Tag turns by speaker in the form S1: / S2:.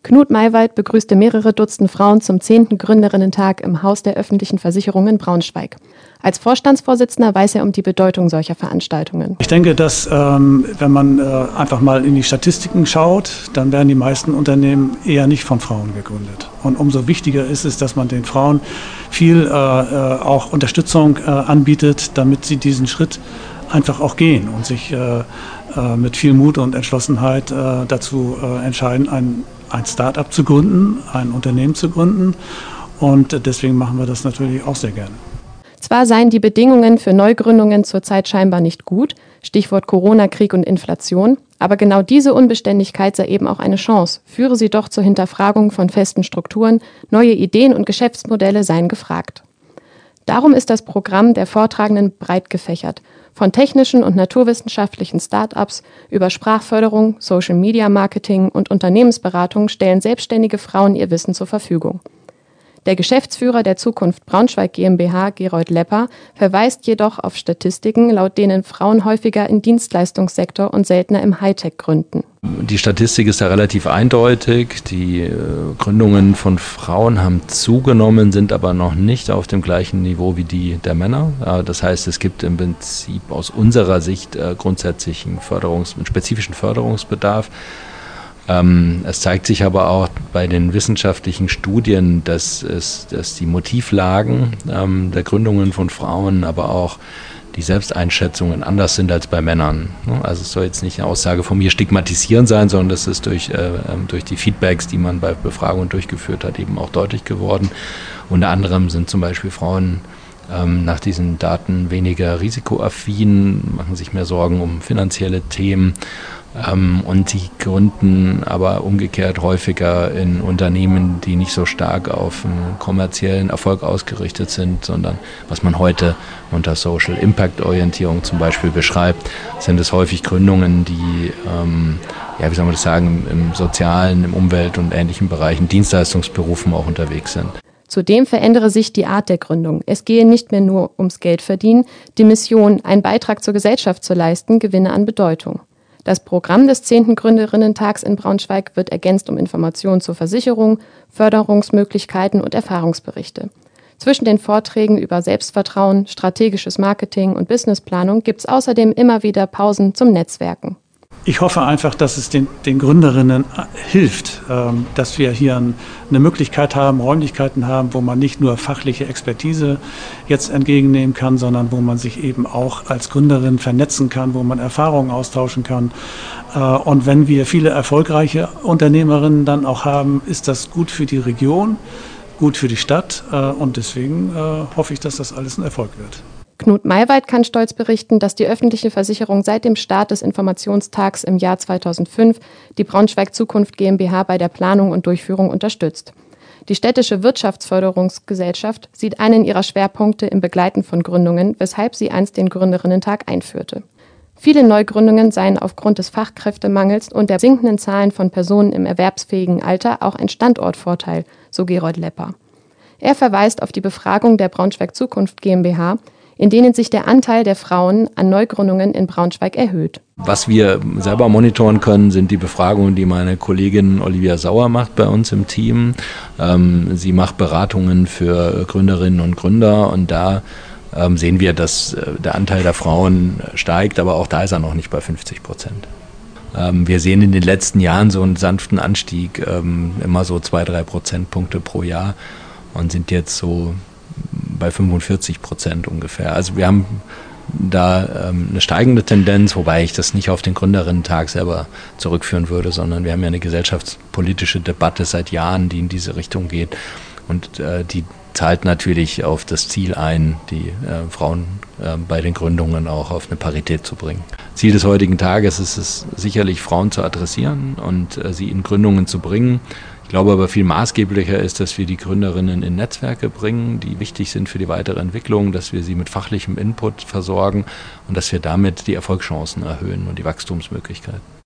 S1: Knut Maywald begrüßte mehrere Dutzend Frauen zum 10. Gründerinnentag im Haus der öffentlichen Versicherung in Braunschweig. Als Vorstandsvorsitzender weiß er um die Bedeutung solcher Veranstaltungen.
S2: Ich denke, dass wenn man einfach mal in die Statistiken schaut, dann werden die meisten Unternehmen eher nicht von Frauen gegründet. Und umso wichtiger ist es, dass man den Frauen viel auch Unterstützung anbietet, damit sie diesen Schritt einfach auch gehen und sich mit viel Mut und Entschlossenheit dazu entscheiden, ein Start-up zu gründen, ein Unternehmen zu gründen. Und deswegen machen wir das natürlich auch sehr gerne.
S1: Zwar seien die Bedingungen für Neugründungen zurzeit scheinbar nicht gut, Stichwort Corona, Krieg und Inflation, aber genau diese Unbeständigkeit sei eben auch eine Chance, führe sie doch zur Hinterfragung von festen Strukturen, neue Ideen und Geschäftsmodelle seien gefragt. Darum ist das Programm der Vortragenden breit gefächert. Von technischen und naturwissenschaftlichen Start-ups über Sprachförderung, Social-Media-Marketing und Unternehmensberatung stellen selbstständige Frauen ihr Wissen zur Verfügung. Der Geschäftsführer der Zukunft Braunschweig GmbH, Gerold Lepper, verweist jedoch auf Statistiken, laut denen Frauen häufiger im Dienstleistungssektor und seltener im Hightech gründen.
S3: Die Statistik ist da relativ eindeutig. Die Gründungen von Frauen haben zugenommen, sind aber noch nicht auf dem gleichen Niveau wie die der Männer. Das heißt, es gibt im Prinzip aus unserer Sicht grundsätzlich einen spezifischen Förderungsbedarf. Es zeigt sich aber auch bei den wissenschaftlichen Studien, dass die Motivlagen der Gründungen von Frauen, aber auch die Selbsteinschätzungen anders sind als bei Männern. Also es soll jetzt nicht eine Aussage von mir stigmatisierend sein, sondern das ist durch die Feedbacks, die man bei Befragungen durchgeführt hat, eben auch deutlich geworden. Unter anderem sind zum Beispiel Frauen nach diesen Daten weniger risikoaffin, machen sich mehr Sorgen um finanzielle Themen. Und sie gründen aber umgekehrt häufiger in Unternehmen, die nicht so stark auf einen kommerziellen Erfolg ausgerichtet sind, sondern was man heute unter Social Impact Orientierung zum Beispiel beschreibt, sind es häufig Gründungen, die, wie soll man das sagen, im sozialen, im Umwelt- und ähnlichen Bereichen, Dienstleistungsberufen auch unterwegs sind.
S1: Zudem verändere sich die Art der Gründung. Es gehe nicht mehr nur ums Geldverdienen, die Mission, einen Beitrag zur Gesellschaft zu leisten, gewinne an Bedeutung. Das Programm des 10. Gründerinnentags in Braunschweig wird ergänzt um Informationen zur Versicherung, Förderungsmöglichkeiten und Erfahrungsberichte. Zwischen den Vorträgen über Selbstvertrauen, strategisches Marketing und Businessplanung gibt es außerdem immer wieder Pausen zum Netzwerken.
S2: Ich hoffe einfach, dass es den Gründerinnen hilft, dass wir hier eine Möglichkeit haben, Räumlichkeiten haben, wo man nicht nur fachliche Expertise jetzt entgegennehmen kann, sondern wo man sich eben auch als Gründerin vernetzen kann, wo man Erfahrungen austauschen kann. Und wenn wir viele erfolgreiche Unternehmerinnen dann auch haben, ist das gut für die Region, gut für die Stadt. Und deswegen hoffe ich, dass das alles ein Erfolg wird.
S1: Knut Maywald kann stolz berichten, dass die öffentliche Versicherung seit dem Start des Informationstags im Jahr 2005 die Braunschweig Zukunft GmbH bei der Planung und Durchführung unterstützt. Die städtische Wirtschaftsförderungsgesellschaft sieht einen ihrer Schwerpunkte im Begleiten von Gründungen, weshalb sie einst den Gründerinnentag einführte. Viele Neugründungen seien aufgrund des Fachkräftemangels und der sinkenden Zahlen von Personen im erwerbsfähigen Alter auch ein Standortvorteil, so Gerold Lepper. Er verweist auf die Befragung der Braunschweig Zukunft GmbH, in denen sich der Anteil der Frauen an Neugründungen in Braunschweig erhöht.
S3: Was wir selber monitoren können, sind die Befragungen, die meine Kollegin Olivia Sauer macht bei uns im Team. Sie macht Beratungen für Gründerinnen und Gründer und da sehen wir, dass der Anteil der Frauen steigt, aber auch da ist er noch nicht bei 50%. Wir sehen in den letzten Jahren so einen sanften Anstieg, immer so 2-3 Prozentpunkte pro Jahr und sind jetzt so bei 45% ungefähr. Also wir haben da eine steigende Tendenz, wobei ich das nicht auf den Gründerinnentag selber zurückführen würde, sondern wir haben ja eine gesellschaftspolitische Debatte seit Jahren, die in diese Richtung geht und die zahlt natürlich auf das Ziel ein, die Frauen bei den Gründungen auch auf eine Parität zu bringen. Ziel des heutigen Tages ist es sicherlich, Frauen zu adressieren und sie in Gründungen zu bringen. Ich glaube aber viel maßgeblicher ist, dass wir die Gründerinnen in Netzwerke bringen, die wichtig sind für die weitere Entwicklung, dass wir sie mit fachlichem Input versorgen und dass wir damit die Erfolgschancen erhöhen und die Wachstumsmöglichkeiten.